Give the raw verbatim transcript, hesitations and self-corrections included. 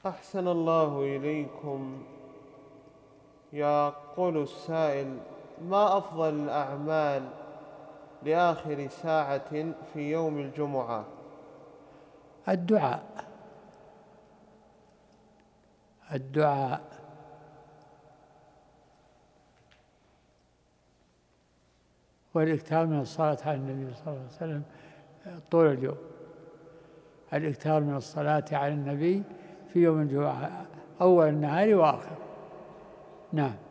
أحسن الله إليكم. يقول السائل: ما أفضل الأعمال لآخر ساعة في يوم الجمعة؟ الدعاء الدعاء والإكثار من الصلاة على النبي صلى الله عليه وسلم طول اليوم. الإكثار من الصلاة على النبي في يوم الجمعة أول النهار وآخر. نعم.